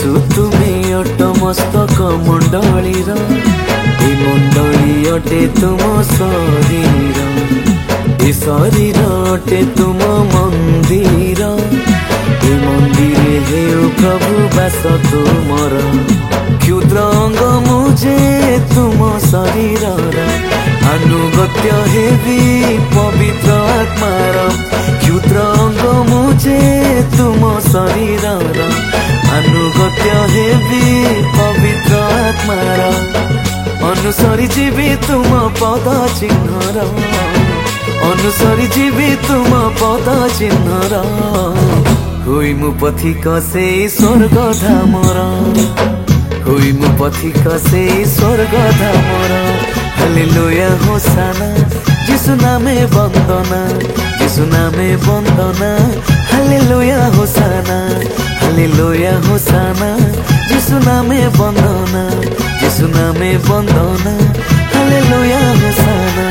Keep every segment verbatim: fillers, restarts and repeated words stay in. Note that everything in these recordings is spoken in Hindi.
जीशु तुम्हें अट मस्तक मंडलीर ए मंडली अटे तुम शरीर ए शरीर अटे तुम मंदिर ए मंदिर हे प्रभु बास तुमर क्षुद्र अंग मुझे तुम शरीर अनुगत्य हेबी पवित्र आत्मार क्षुद्र अंग मुझे तुम शरीर अनुगत्य हेबी पवित्र आत्मार अनुसरी जीवी तुम पद चिन्हर अनुसरी जीवी तुम पद चिन्हर हुई मु पथिक से स्वर्ग धामर हुई मु पथिक से स्वर्ग धामर हालेलुया होसाना जीशु नामे वंदना जीशु नामे वंदना hallelujah hosanna hallelujah hosanna Jishu नामे वंदना जीशु नामे वंदना हालेलुया होसाना।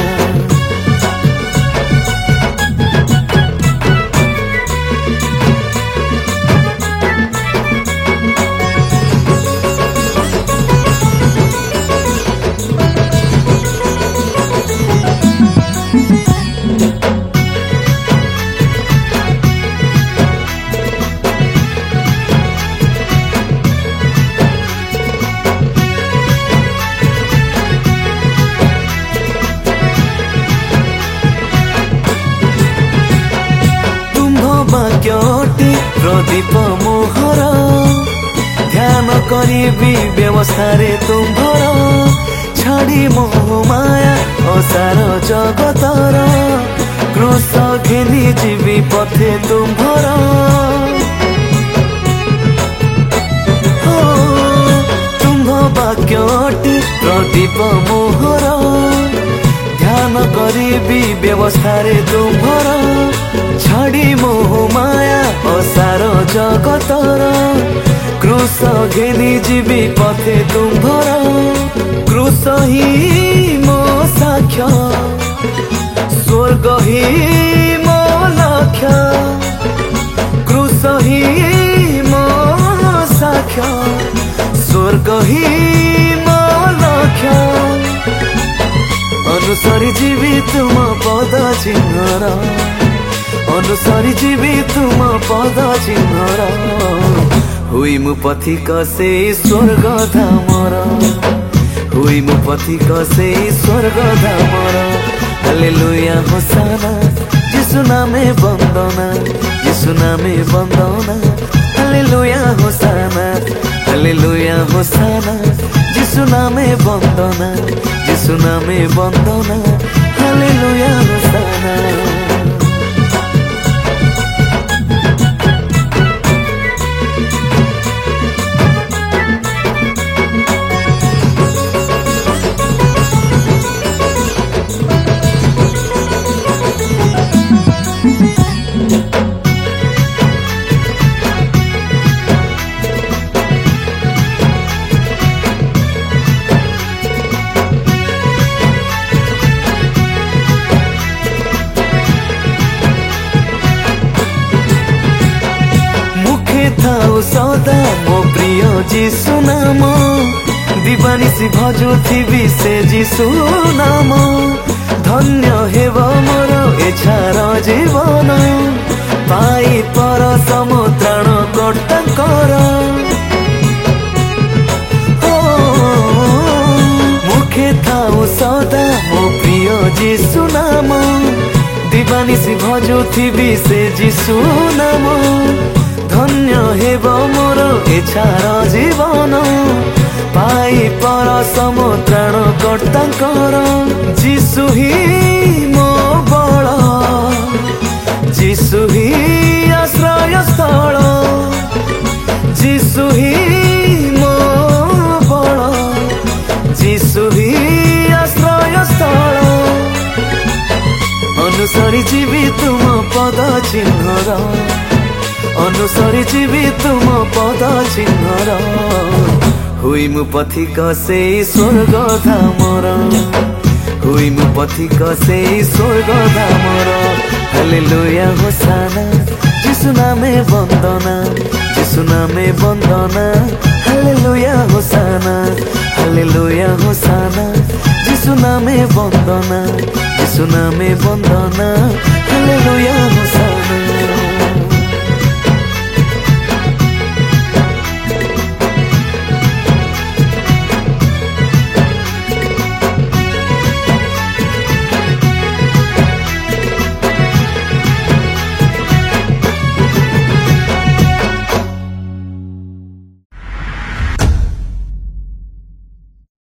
वाक्यटी प्रदीप मोहर ध्यान करी व्यवस्था रे तुम्भर छाड़ी मोह माया असार जगतर क्रूस घेनी जीवी पथे तुम्भर तुम्भ वाक्यटी प्रदीप मोहर ध्यान करी व्यवस्था रे तुम्भर छाड़ी मोह माया असार जगतर क्रूस घेनी जीवी पथे तुम्भर क्रूस ही मो साक्ष्य स्वर्ग ही मो लक्ष्य क्रूस ही मो साक्ष्य स्वर्ग ही मो लक्ष्य अनुसरी जीवी तुम पद चिन्हर अनुसरी जीवी तुम पद चिन्हर हुई मु पथिक से स्वर्ग धामर हुई मु पथिक से स्वर्ग धामर हालेलुया होसाना जीशु नामे वंदना जीशु नामे वंदना hallelujah hosanna hallelujah hosanna Jishu नामे वंदना जीशु नामे वंदना हालेलुया होसाना। थाउ सदा मो प्रिय जीशु नाम दिवानिसी भजुथिबी से जीशु नाम धन्य हेब मोर एछार जीवन पाई पर समुद्राण कर्तांकर मुखे थाउ सदा मो प्रिय जीशु नाम दिवानिसी भजुथिबी से जीशु नाम धन्य हेब मोर एछार जीवन पाई पर समुद्राण कर्तांकर जीशु ही मो बल जीशु ही आश्रय स्थल जीशु ही मो बल जीशु ही आश्रय स्थल अनुसरी जीवी तुम पद चिन्हर अनुसरी जीवी तुम पद चिन्हर हुई मु पथिक से स्वर्ग धामर हुई मु पथिक से स्वर्ग धामर हालेलुया होसाना जीशु नामे वंदना। যিশু নামে বন্দনা, হালেলুয়া হোসানা, হালেলুয়া হোসানা, যিশু নামে বন্দনা, যিশু নামে বন্দনা, হালেলুয়া হোসানা।